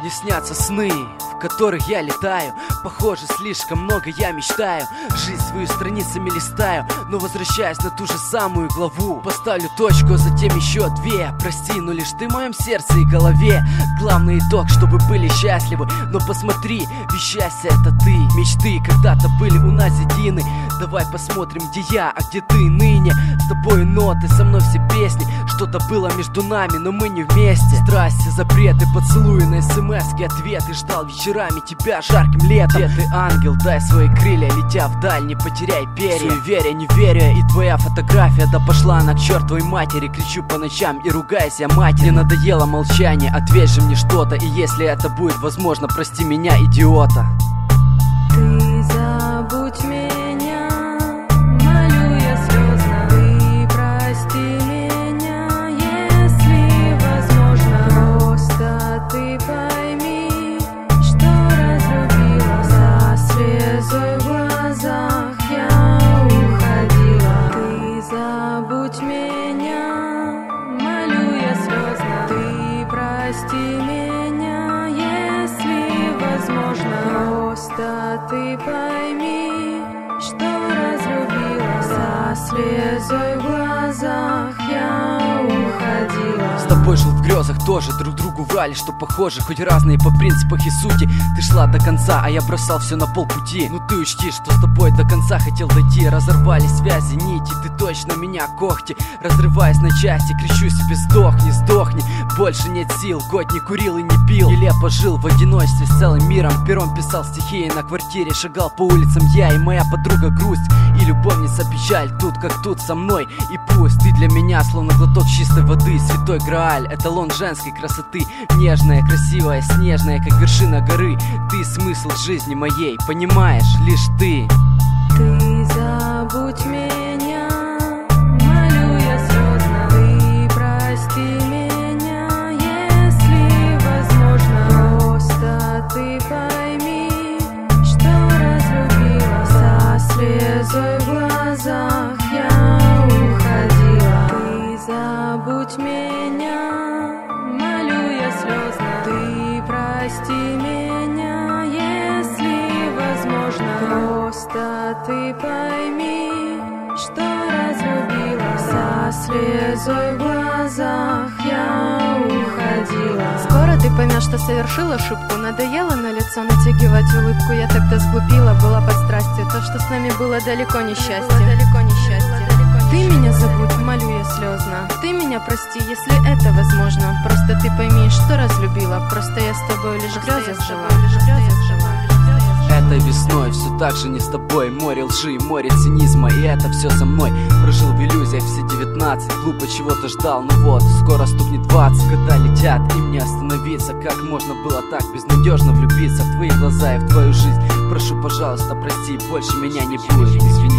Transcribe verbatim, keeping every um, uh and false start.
Мне снятся сны, в которых я летаю. Похоже, слишком много я мечтаю. Жизнь свою страницами листаю, но возвращаюсь на ту же самую главу. Поставлю точку, а затем еще две. Прости, но лишь ты в моем сердце и голове. Главный итог, чтобы были счастливы. Но посмотри, ведь счастье это ты. Мечты когда-то были у нас едины. Давай посмотрим, где я, а где ты ныне. С тобой ноты, со мной все песни. Что-то было между нами, но мы не вместе. Страсти, запреты, поцелуи на смс-ки, ответы. Ждал вечерами тебя жарким летом. Где ты, ангел, дай свои крылья, летя вдаль, не потеряй перья. Суеверия, неверия, и твоя фотография, да пошла она к чертовой матери. Кричу по ночам и ругаюсь я матери. Надоело молчание, ответь же мне что-то. И если это будет возможно, прости меня, идиота. Ты забудь меня, молю я слезно. Ты прости меня, если возможно. Просто ты пойми, что разлюбила. За слезой в глазах я уходила. Ты забудь меня, молю я слезно. Ты прости меня, если возможно. Просто ты пойми, что разлюбила. За слезой в глазах я уходила. С тобой жил в грезах, тоже друг другу врали, что похожи, хоть разные по принципах и сути. Ты шла до конца, а я бросал все на полпути. Ну ты учти, что с тобой до конца хотел дойти. Разорвали связи, нити, ты точно меня когти. Разрываясь на части, кричу себе: сдохни, сдохни. Больше нет сил, год не курил и не пил. Нелепо жил в одиночестве с целым миром. Пером писал стихи, на квартире шагал по улицам я и моя подруга грусть. И любовница печаль, тут как тут со мной. И пусть ты для меня словно глоток чистой воды. Святой Грааль, эталон женской красоты. Нежная, красивая, снежная, как вершина горы. Ты смысл жизни моей, понимаешь, лишь ты. Ты забудь меня, молю я слезно. Ты прости меня, если возможно. Просто ты пойми, что разлюбила. За слезой в глазах я уходила. Ты забудь меня, молю я слезно. Ты прости меня, если возможно. Просто ты пойми, что разлюбила. За слезой в глазах я уходила. Скоро ты поймешь, что совершил ошибку. Надоело на лицо натягивать улыбку. Я тогда сглупила, была под страстью. То, что с нами было, далеко не счастье. Далеко не счастье. Ты меня забудь, молю я слезно. Ты меня прости, если это возможно. Просто ты пойми, что разлюбила. Просто я с тобой лишь в грезах жила. Этой весной все так же не с тобой. Море лжи, море цинизма, и это все со мной. Прожил в иллюзиях все девятнадцать. Глупо чего-то ждал, ну вот, скоро стукнет двадцать. Года летят, и мне остановиться. Как можно было так безнадежно влюбиться в твои глаза и в твою жизнь? Прошу, пожалуйста, прости, больше меня не будет. Извини.